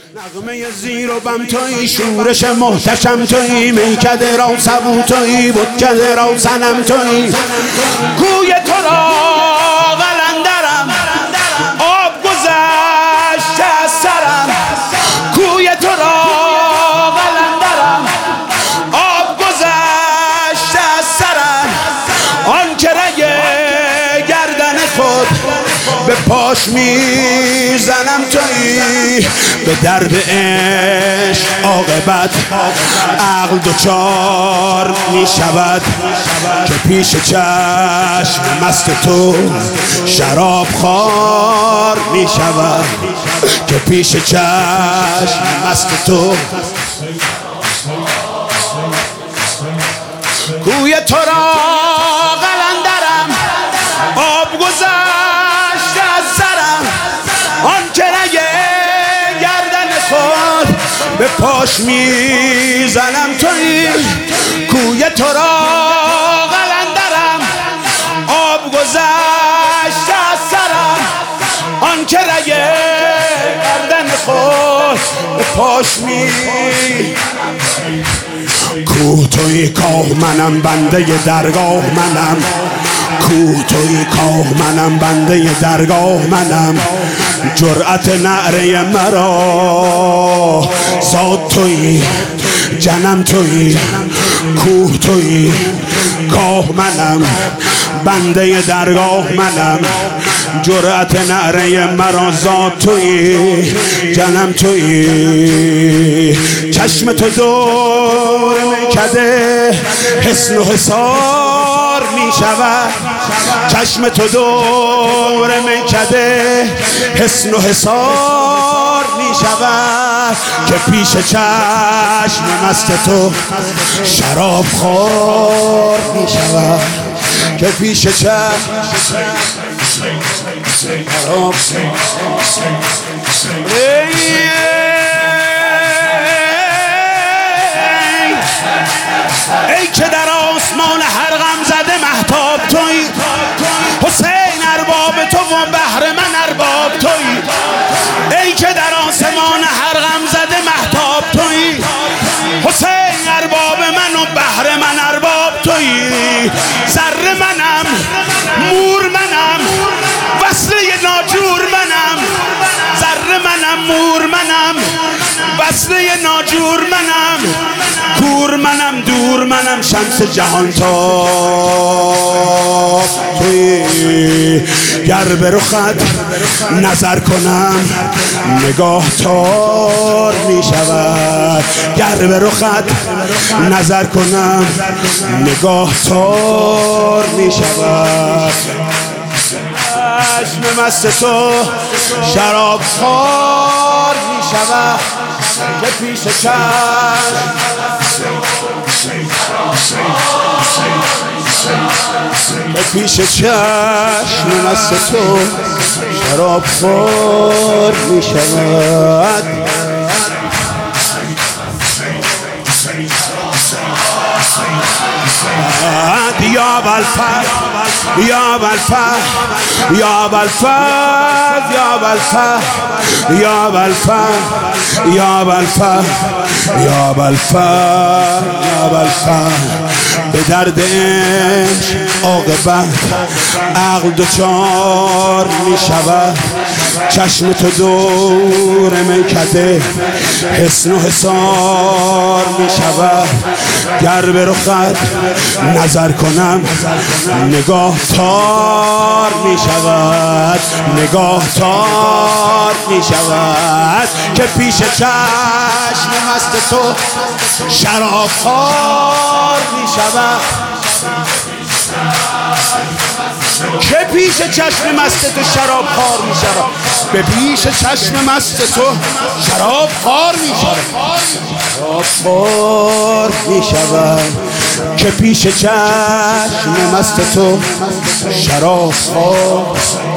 نغمه زیر و بم تویی، شورش محتشم تویی، میکده را سبو تویی، بتکده را صنم تویی. کوی تو را قلندرم، آب گذشته از سرم. کوی تو را قلندرم، آب گذشته از سرم. آن که رگ گردن خود به پاش میزنم تویی. به درد عشق عاقبت عقل دچار میشود، که پیش چشم مست تو شراب خوار میشود. که پیش چشم مست تو. کوی تو را قلندرم، آب گذشته از سرم. آن که رگ گردن خود به پاش میزنم تویی. کوی تو را قلندرم، آب گذشته از سرم. آن که رگ گردن خود به پاش کوه توی کاه منم، بنده درگاه منم. کوه توی کاه منم، بنده درگاه منم. جرأت نعره مرا ذات توی، جنم توی. کوه توی کاه منم، بنده درگاه منم. جرأت نعره مرا ذات توی، جنم توی. چشم تو دور میکده حسن و حصار میشود. چشم تو دور میکده حسن و حصار میشود. که پیش چشم مست تو شراب خوار میشود. که پیش چشم شراب ای که در آسمان هر غم زده مهتاب تویی. حسین ارباب تو و بهر من ارباب تویی. ای که در آسمان هر غم زده مهتاب تویی. حسین ارباب من و بهر من ارباب تویی. ذره منم، مور منم، وصله ناجور منم. ذره منم، مور منم، وصله ناجور منم. کور منم، دور منم، شمس جهان تاب تویی. گر به رخت نظر کنم نگاه تار می شود. گر به رخت نظر کنم نگاه تار می شود. چشم مست تو شراب خوار می شود. که پیش چشم به پیش چشم مست تو شراب خوار می شود. یا بالفضل یا بالفضل یا بالفضل یا بالفضل یا بالفضل یا بالفضل یا بالفضل یا بالفضل. به درد عشق عاقبت عقل دچار می شود. چشم تو دور میکده حسن و حصار می شود. گر به رخت نظر کنم نگاه تار می شود. نگاه تار می شود. که پیش چشم مست تو شراب خوار می شود. که پیش چشم مست تو شراب خوار می شود. به پیش چشم مست تو شراب خوار می شود. شراب خوار می شود. که پیش چشم مست تو شراب خوار.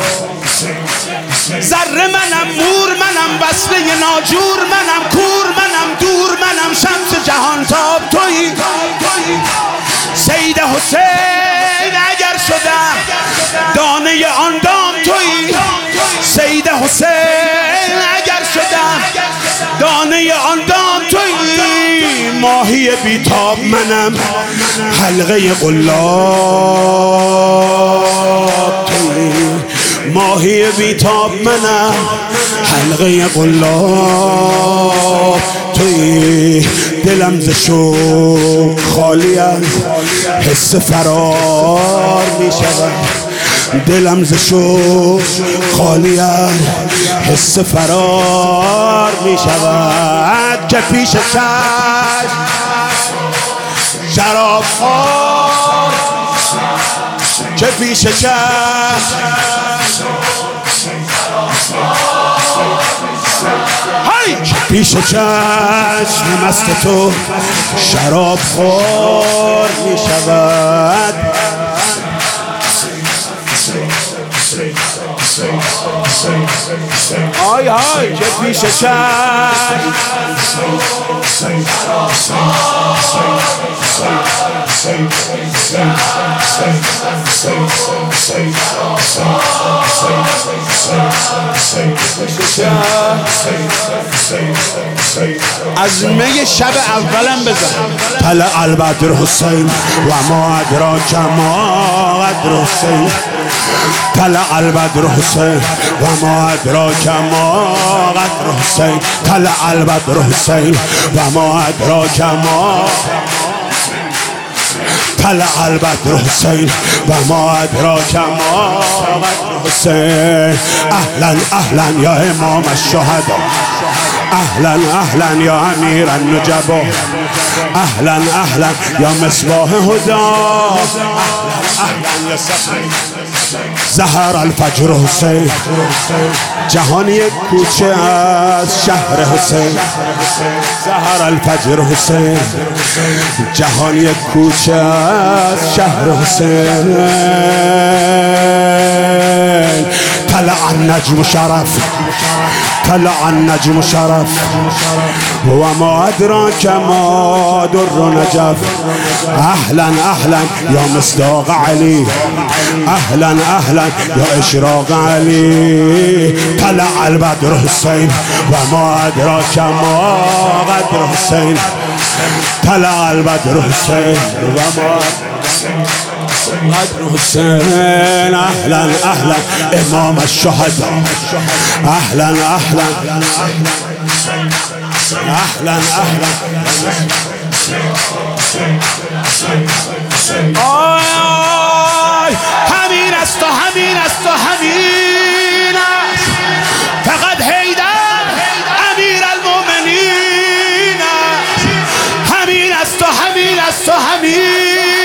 ذره منم، مور منم، وصله ناجور منم. کور منم، دور منم، شمس جهان تاب تویی. سید حسین اگر شدم دانه آن دام تویی. سید حسین اگر شدم زمانه آن دام تویی، ماهی بیتاب منم حلقه قلاب تویی، ماهی بیتاب منم حلقه قلاب تویی. دلم ز شوق خالی از حس فرار می شود، دلم ز شوق خالی از حس فرار می شود. که پیش چشم شراب خوار، که پیش چشم پیش چشم مست تو شراب خور می شود. آی آی که پیش چشم از می شب اولم بزن. طلع البدر حسین و ما ادراک ما قدر حسین، طلع البدر حسین و ما ادراک ما قدر حسین، طلع البدر حسین و ما ادراک ما، طلع البدر حسین و ما ادراک ما قدر حسین. اهلا اهلا یا امام الشهدا، اهلا اهلا یا امیر النجبا، اهلا اهلا یا مصباح هدا، اهلا یا ظهر الفجر حسین. جهان یک کوچه از شهر حسین، ظهر الفجر حسین. جهان یک کوچه از شهر حسین. طلع النجم شرف، طلع النجم شرف و ما ادراک ما در نجف. اهلا اهلا یا مصداق علی، اهلا اهلا یا اشراق علی. طلع البدر حسین و ما ادراک ما قدر حسین، طلع البدر حسین و ما قدر حسین. اهلا اهلا امام الشهدا، اهلا اهلا اهلا اهلا. آی آی همین است و همین است و همین است، فقط حیدر امیر المؤمنین است. همین است و همین است و همین